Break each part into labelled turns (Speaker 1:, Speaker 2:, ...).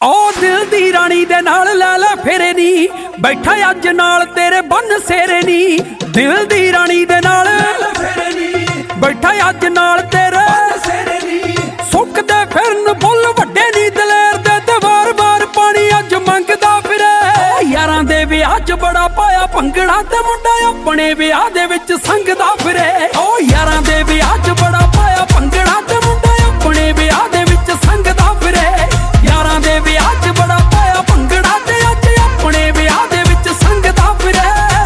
Speaker 1: ओ दिल दी रानी दे नाल लै लै फेरे नी, बैठा अज नाल तेरे बन सेरे नी। दिल दी रानी दे नाल बैठा अज नाल तेरे सुख दे फिरन फुल वड्डे नी दलेर दे ते वार वार पानी अज मंगदा फिरे। यारां दे विआह च बड़ा पाया भंगड़ा ते मुंडा अपने विआह दे विच संगदा फिरे। ओ यारां दे विआह च बड़ा पाया भंगड़ा ते मुंडा अपने विआह दे विच संगदा फिरे। यारां दे विआह च बड़ा पाया भंगड़ा ते अज अपने विआह दे विच संगदा फिरे।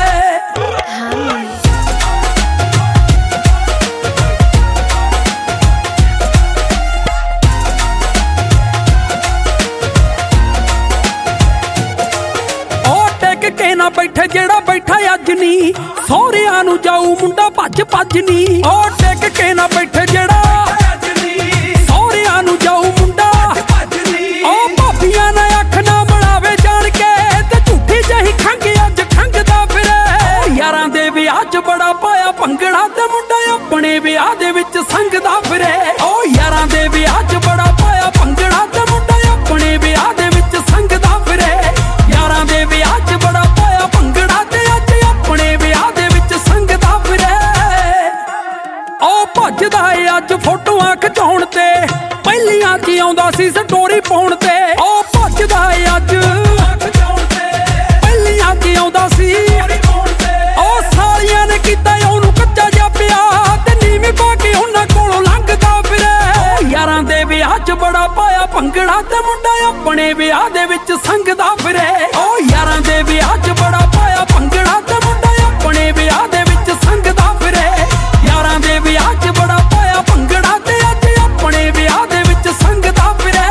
Speaker 1: के ना बैठे जेड़ा बैठा अज नी, सौहरियां नूं जाऊ मुंडा भज भज नी। ओ टिक के ना बैठे जेड़ा सौहरियां नूं जाऊ मुंडा ओ भाबियां ने अख ना मिलावे जान के ते झूठी जही खंग अज खंगदा फिरे। यारां दे विआह च बड़ा पाया भंगड़ा ते मुंडा अपने विआह दे विच संगदा फिरे। ओ यारां दे विआह च बड़ा पाया भंगड़ा ते मुंडा अपने विआह दे विच संगदा फिरे। यारां दे विआह च बड़ा पाया भंगड़ा ते अज अपने विआह दे विच संगदा फिरे। ओ भजदा ए अज फोटोआं खिचाउण ते, पहिलियां च आउंदा सी स्टोरी पाउण ते। ओ भजदा ए अज पहिलियां च आउंदा सी, ओ सालियां ने कीता ओनू कच्चा जिहा प्यार ते नीवीं पा के उन्हां कोलों लंघदा फिरे। यारां दे विआह च बड़ा पाया भंगड़ा ते मुंडा अपने विआह दे विच संगदा फिरे। ओ यारां दे विआह च बड़ा पाया भंगड़ा ते मुंडा अपने विआह दे विच संगदा फिरे। यारां दे विआह च बड़ा पाया भंगड़ा ते अज अपने विआह दे विच संगदा फिरे।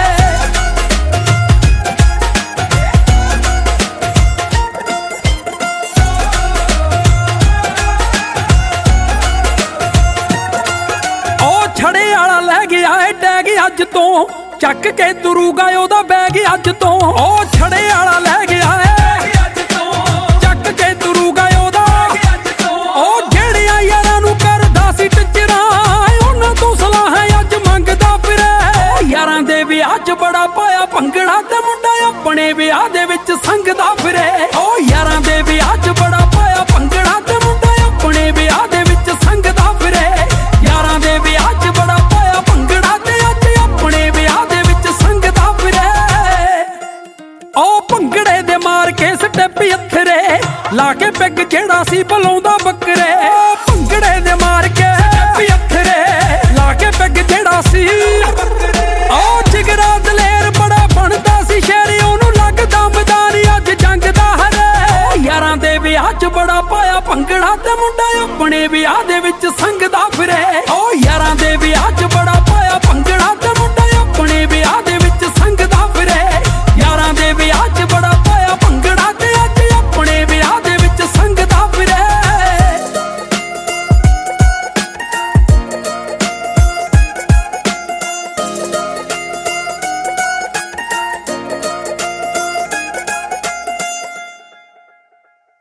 Speaker 1: ओ छड़े आला लै गया है टैग अज तो, चक के तुरूगा ओदा बैग अज तो। ओ छड़े आला लै गया है चक के तुरूगा ओदा, ओ जेड़ियां यारां नूं करदा सी टिचरां उन्हां तों सलाह अज मंगदा फिरे। यारां दे विआह च बड़ा पाया भंगड़ा ते मुंडा अपने विआह दे विच संगदा फिरे। ओ यारां दे विआह च बड़ा पाया भंगड़ा ते मुंडा अपने विआह दे विच संगदा फिरे। यारां दे विआह च बड़ा पाया भंगड़ा ते अज अपने विआह दे विच संगदा फिरे। ओ भंगड़े दे मार के स्टैप अथरे, ला के पैग जेड़ा सी बलाउंदा बकरे। भंगड़े दे मार के स्टैप अथरे, ला के पैग जेड़ा सी ओ जिगरा दलेर बड़ा बनदा सी शहरी ओनू लगदा मैदान अज जंग दा हरे। यारां दे विआह च बड़ा पाया भंगड़ा ते मुंडा अपने विआह दे विच संगदा फिरे। ओ यारां दे विआह च